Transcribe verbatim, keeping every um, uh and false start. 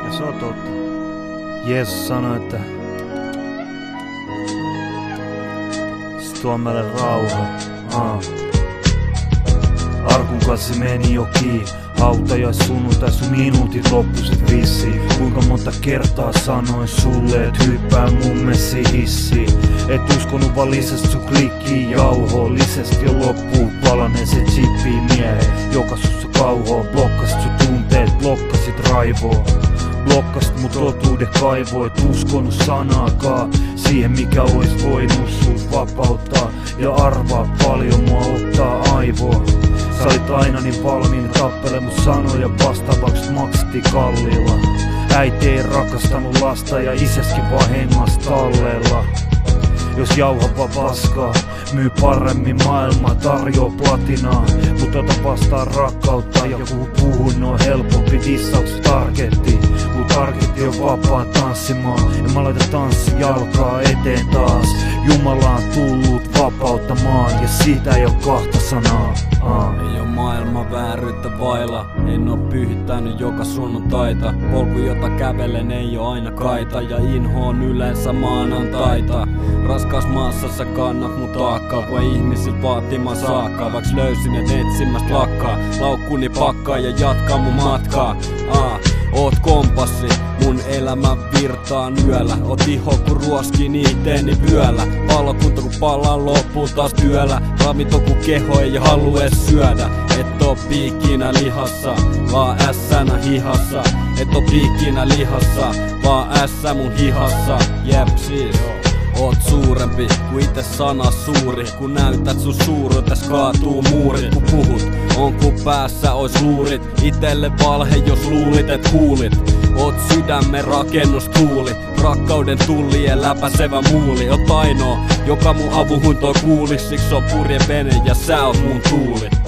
Ja se on totta. Jeesus sanoi, että se tuo meille rauha. Aa. Arkun kanssa meni jo kiinni. Hautajais sunnuntai sun minuutit loppusit vissiin. Kuinka monta kertaa sanoin sulle, et hyppää mun messi hissiin. Et uskonut vaan lisäst sun klikkiin jauhoo. Lisäst jo loppuu palanee se chippii mieheen. Joka sussa kauhoo, blokkasit sun tunteet, blokkasit raivoa. Blokkasit mut totuuden kaivoon, et uskonut sanaakaan siihen mikä ois voinut sut vapauttaa. Ja arvaa paljon mua ottaa aivoa. Sä olit aina niin valmiin tappele mut sanoja vastaavaksi maksettiin kalliilla. Äiti ei rakastanut lasta ja isäskin vaan hengas talleella. Jos jauhava paskaa, myy paremmin maailmaa, tarjoaa platinaa. Mut ota vastaan rakkautta ja kun puhun on helpompi dissaukset targettiin. Kun targetti on vapaa tanssimaan ja mä laitan tanssi jalkaa eteen taas. Jumala on tullut vapauttamaan ja siitä ei oo kahta sanaa. Aa. Ei oo maailma vääryyttä vailla, en oo pyhittänyt joka sunnuntaita. Polku jota kävelen ei oo aina kaita ja inhoon yleensä maanantaita. Raskaas maassa sä kannat mun taakkaa, kun ei ihmisiltä vaatimaan saakkaa. Vaiks löysin et etsimästä lakkaa, laukkuni pakkaa ja jatkaa mun matkaa. Aa. Oot kompassi, mun elämän virtaan yöllä. Oot iho kun ruoskiin iteeni vyöllä. Palokunta kun pallaan loppuun taas työllä. Ravito kun keho ei halua ees syödä. Et oo piikkinä lihassa, vaan ässänä hihassa. Et oo piikkinä lihassa, vaan ässä mun hihassa. Jep siis. Oot suurempi kuin ite sana suuri. Kun näytät sun suuruutes kaatuu muurit. Kun puhut on kun päässä ois luurit. Itelle valhe jos luulit et kuulit. Oot sydämen rakennustuuli. Rakkauden tullien läpäsevä muuli. Oot ainoa joka mun avuhun toi kuulis. Siks on purje vene ja sä oot mun tuuli.